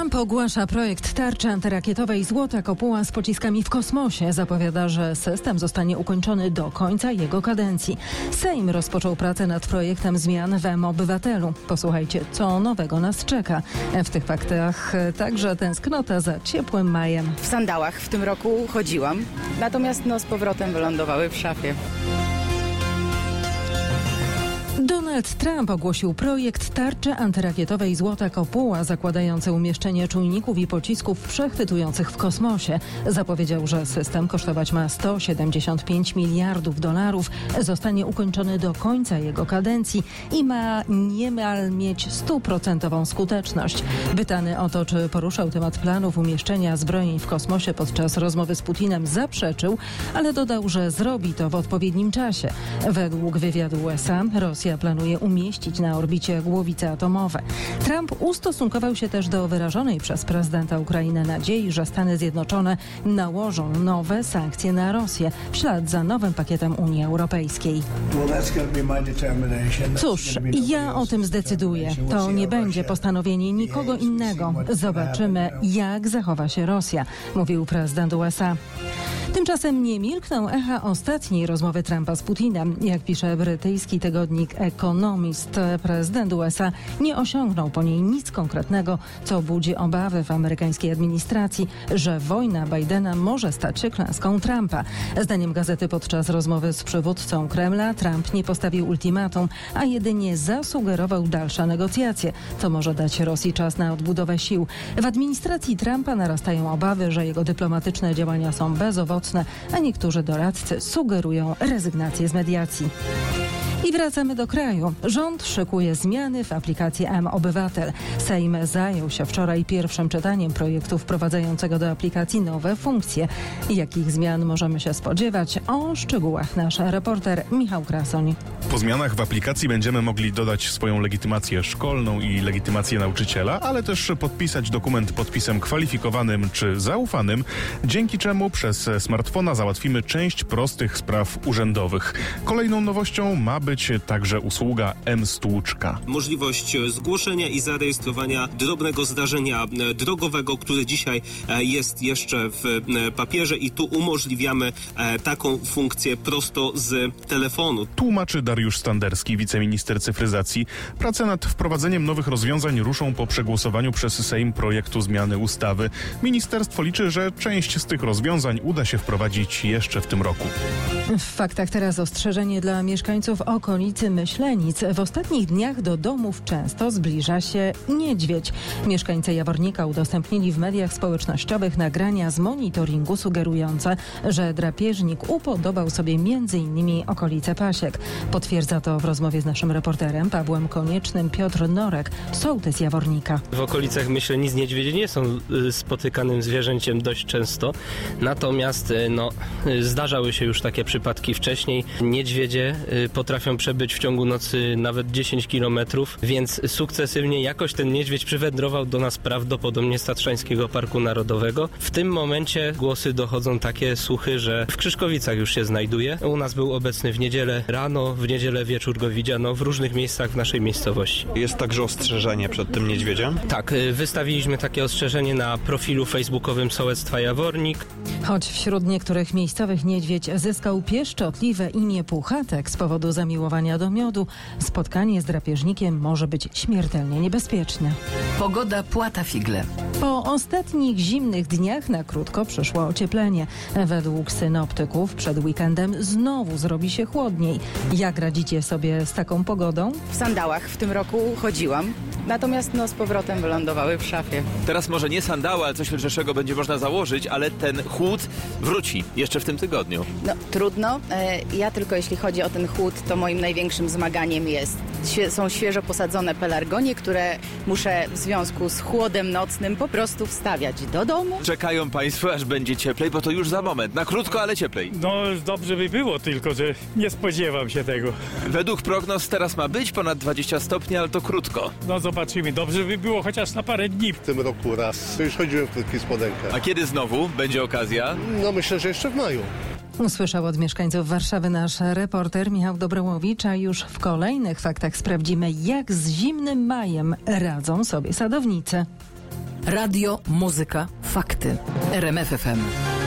Trump ogłasza projekt tarczy antyrakietowej Złota Kopuła z pociskami w kosmosie. Zapowiada, że system zostanie ukończony do końca jego kadencji. Sejm rozpoczął pracę nad projektem zmian w mObywatelu. Posłuchajcie, co nowego nas czeka. W tych faktach także tęsknota za ciepłym majem. W sandałach w tym roku chodziłam, natomiast z powrotem wylądowały w szafie. Donald Trump ogłosił projekt tarczy antyrakietowej Złota Kopuła zakładający umieszczenie czujników i pocisków przechwytujących w kosmosie. Zapowiedział, że system kosztować ma $175 miliardów, zostanie ukończony do końca jego kadencji i ma niemal mieć 100% skuteczność. Pytany o to, czy poruszał temat planów umieszczenia zbrojeń w kosmosie podczas rozmowy z Putinem, zaprzeczył, ale dodał, że zrobi to w odpowiednim czasie. Według wywiadu USA Rosja planuje umieścić na orbicie głowice atomowe. Trump ustosunkował się też do wyrażonej przez prezydenta Ukrainy nadziei, że Stany Zjednoczone nałożą nowe sankcje na Rosję w ślad za nowym pakietem Unii Europejskiej. Cóż, ja o tym zdecyduję. To nie będzie postanowienie nikogo innego. Zobaczymy, jak zachowa się Rosja, mówił prezydent USA. Tymczasem nie milkną echa ostatniej rozmowy Trumpa z Putinem. Jak pisze brytyjski tygodnik Economist, prezydent USA nie osiągnął po niej nic konkretnego, co budzi obawy w amerykańskiej administracji, że wojna Bidena może stać się klęską Trumpa. Zdaniem gazety podczas rozmowy z przywódcą Kremla Trump nie postawił ultimatum, a jedynie zasugerował dalsze negocjacje, co może dać Rosji czas na odbudowę sił. W administracji Trumpa narastają obawy, że jego dyplomatyczne działania są bezowocne, a niektórzy doradcy sugerują rezygnację z mediacji. I wracamy do kraju. Rząd szykuje zmiany w aplikacji mObywatel. Sejm zajął się wczoraj pierwszym czytaniem projektu wprowadzającego do aplikacji nowe funkcje. Jakich zmian możemy się spodziewać? O szczegółach nasz reporter Michał Krasoń. Po zmianach w aplikacji będziemy mogli dodać swoją legitymację szkolną i legitymację nauczyciela, ale też podpisać dokument podpisem kwalifikowanym czy zaufanym, dzięki czemu przez smartfona załatwimy część prostych spraw urzędowych. Kolejną nowością ma być także usługa mStłuczka. Możliwość zgłoszenia i zarejestrowania drobnego zdarzenia drogowego, które dzisiaj jest jeszcze w papierze, i tu umożliwiamy taką funkcję prosto z telefonu. Tłumaczy Dariusz Standerski, wiceminister cyfryzacji. Prace nad wprowadzeniem nowych rozwiązań ruszą po przegłosowaniu przez Sejm projektu zmiany ustawy. Ministerstwo liczy, że część z tych rozwiązań uda się wprowadzić jeszcze w tym roku. W faktach teraz ostrzeżenie dla mieszkańców okolicy Myślenic. W ostatnich dniach do domów często zbliża się niedźwiedź. Mieszkańcy Jawornika udostępnili w mediach społecznościowych nagrania z monitoringu sugerujące, że drapieżnik upodobał sobie m.in. okolice Pasiek. Potwierdza to w rozmowie z naszym reporterem Pawłem Koniecznym Piotr Norek, sołtys Jawornika. W okolicach Myślenic niedźwiedzie nie są spotykanym zwierzęciem dość często, natomiast zdarzały się już takie przypadki wcześniej. Niedźwiedzie potrafią przebyć w ciągu nocy nawet 10 kilometrów, więc sukcesywnie jakoś ten niedźwiedź przywędrował do nas prawdopodobnie z Tatrzańskiego Parku Narodowego. W tym momencie głosy dochodzą takie słuchy, że w Krzyszkowicach już się znajduje. U nas był obecny w niedzielę rano, w niedzielę wieczór go widziano w różnych miejscach w naszej miejscowości. Jest także ostrzeżenie przed tym niedźwiedziem? Tak, wystawiliśmy takie ostrzeżenie na profilu facebookowym Sołectwa Jawornik. Choć wśród niektórych miejscowych niedźwiedź zyskał pieszczotliwe imię Puchatek z powodu zamiłowania do miodu, spotkanie z drapieżnikiem może być śmiertelnie niebezpieczne. Pogoda płata figle. Po ostatnich zimnych dniach na krótko przyszło ocieplenie. Według synoptyków przed weekendem znowu zrobi się chłodniej. Jak radzicie sobie z taką pogodą? W sandałach w tym roku chodziłam, natomiast z powrotem wylądowały w szafie. Teraz może nie sandały, ale coś lżejszego będzie można założyć, ale ten chłód wróci jeszcze w tym tygodniu. Trudno. Ja tylko jeśli chodzi o ten chłód, to moim największym zmaganiem są świeżo posadzone pelargonie, które muszę w związku z chłodem nocnym po prostu wstawiać do domu. Czekają Państwo, aż będzie cieplej, bo to już za moment. Na krótko, ale cieplej. Dobrze by było, tylko że nie spodziewam się tego. Według prognoz teraz ma być ponad 20 stopni, ale to krótko. Zobaczymy. Dobrze by było chociaż na parę dni. W tym roku raz. Już chodziłem w krótkich spodenkach. A kiedy znowu będzie okazja? Myślę, że jeszcze w maju. Usłyszał od mieszkańców Warszawy nasz reporter Michał Dobrołowicz, a już w kolejnych faktach sprawdzimy, jak z zimnym majem radzą sobie sadownicy. Radio, muzyka, fakty. RMF FM.